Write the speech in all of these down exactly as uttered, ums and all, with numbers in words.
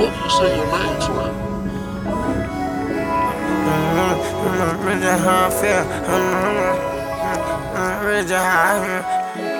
fuck you say your name, twin? I'm really how I feel. I'm really how I feel.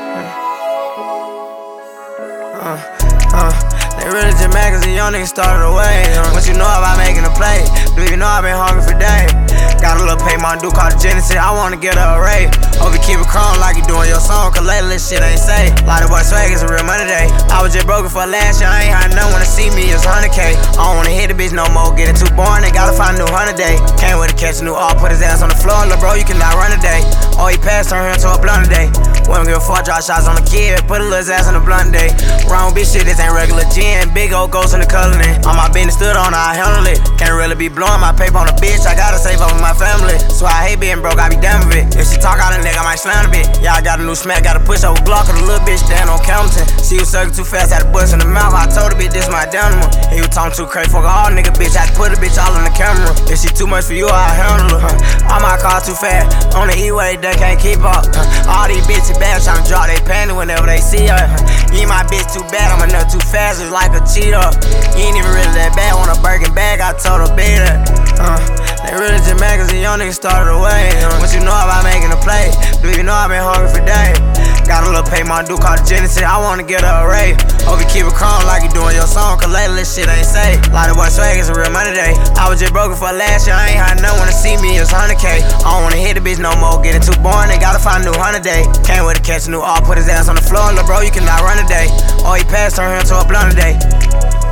Uh, uh, they really just mad cause the young nigga started away. Uh, what you know about making a play? Do you know I've been hungry for days? Got a little payment due called the Genesis, I wanna get her a ray. Hope you keep it chrome like you doing your song, cause lately this shit ain't safe. Lot of boy swag, it's a real money day. I was just broken for last year, I ain't had no one to see me, it's one hundred K. I don't wanna hit the bitch no more, getting too boring, they gotta find a new hundred day. Came with a catch, a new all, put his ass on the floor, look bro, you cannot run today. Oh, he passed, turn him to a blunt today. Wouldn't give a fuck, drop shots on the kid, put a little ass on the blunt day. Wrong bitch shit, this ain't regular gin, big old ghost in the coloring. All my business stood on, I handle it. Can't really be blowing my paper on a bitch, I gotta save up for my family. So I hate being broke, I be down with it. If she talk out a nigga, I might slam a bit. Yeah, I got a new smack, gotta push over Glock, cause the little bitch stand on Campbellton. She was sucking too fast, had a bust in the mouth, I told her bitch, this my animal. He was talking too crazy, fuck a hard nigga, bitch, had to put a bitch all on the camera. If she too much for you, I handle her. Huh. All my cars too fast, on the E-way, they can't keep up. Huh. All these bitches bad, tryna drop they panty whenever they see her. Huh. You ain't my bitch too bad, I'm a nut too fast, it's like a cheater. You ain't even really that bad, want a Birkin bag, I told her beat her. Uh, they really just mad cause the young nigga started away. Uh, what you know about making a play? Do you know I've been hungry for days? Got a little payment due called the Genesis, I wanna get her a ray. Hope you keep it chrome like you doing your song, cause lately this shit ain't safe. Lot of boy swag, it's a real money day. I was just broken for last year, I ain't had no one to see me, it's one hundred K. I don't wanna hit the bitch no more, getting too boring, they gotta find a new hundred day. Came with a catch, a new all, put his ass on the floor, look bro, you cannot run today. Oh, he passed, turn him to a blunt today.